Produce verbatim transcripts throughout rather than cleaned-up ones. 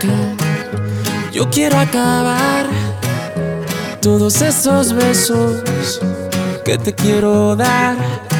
importa. Yo quiero acabar todos esos besos que te quiero dar.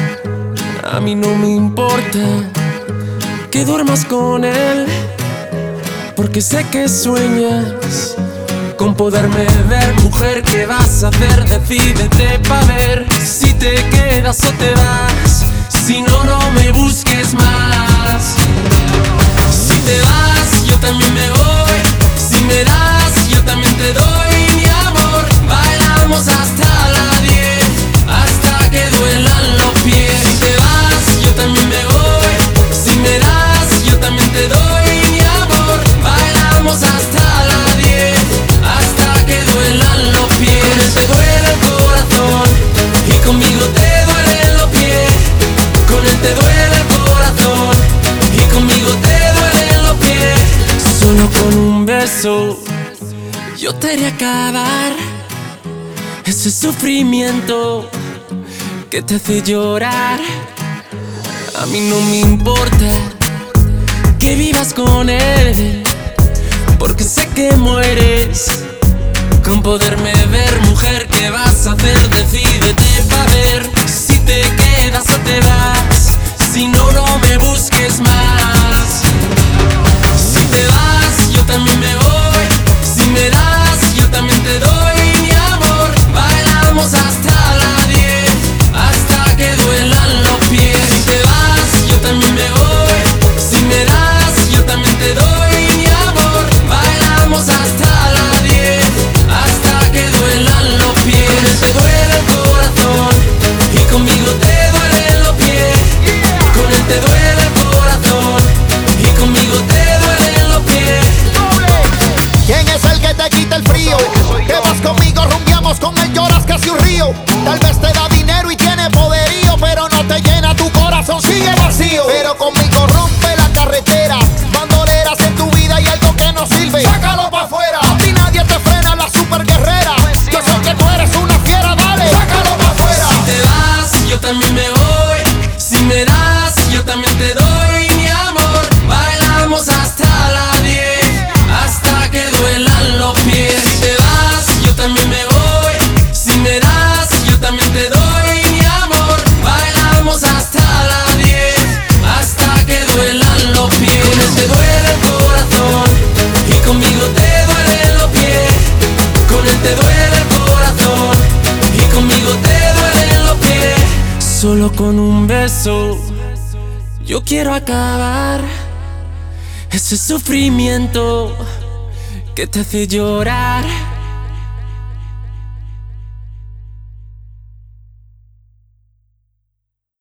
A mí no me importa que duermas con él, porque sé que sueñas con poderme ver. Mujer, ¿qué vas a hacer? Decídete pa' ver si te quedas o te vas. Si no, no me busques más. Si te vas, yo también me voy. Si me das, yo también te doy mi amor. Bailamos hasta las diez, hasta que duelan los pies. Si te vas, yo también me voy. Si me das, yo también te doy mi amor. Bailamos hasta las diez, hasta que duelan los pies. Con él te duele el corazón y conmigo te duelen los pies. Con él te duele el corazón y conmigo te duelen los pies. Solo con un beso yo te haré acabar ese sufrimiento que te hace llorar. A mí no me importa que vivas con él, porque sé que mueres con poderme ver. Mujer, ¿qué vas a hacer? Decídete pa' ver si te quedas o te vas. Si no, no me busques más. Si te vas, yo también me voy. Si me das, yo también te doy mi amor. Bailamos hasta las diez, hasta que duelan los pies. Si te vas, yo también me voy. Si me das, yo también te doy mi amor. Bailamos hasta las diez, hasta que duelan los pies. Con él te duele el corazón y conmigo te duelen los pies. Con él te duele el corazón y conmigo te duelen los pies. ¿Quién es el que te quita el frío? Que vas conmigo, rumbiamos con él, lloras casi un río. Tal vez te da dinero y tiene poderío, pero no te llena, tu corazón sigue vacío. Pero conmigo rompe la carretera, bandoleras en tu vida y algo que no sirve, sácalo pa' afuera. A ti nadie te frena, la super guerrera. Yo sé que tú eres una fiera, dale, sácalo pa' afuera. Si te vas, yo también me voy. Si me das, yo también te doy mi amor. Bailamos hasta las diez, hasta que duelan los pies. Si te vas, yo también me voy. Si me das, yo también te doy mi amor. Bailamos hasta las diez, hasta que duelan los pies. Con él te duele el corazón y conmigo te duelen los pies. Con él te duele el corazón y conmigo te duelen los pies. Solo con un beso yo quiero acabar ese sufrimiento que te hace llorar.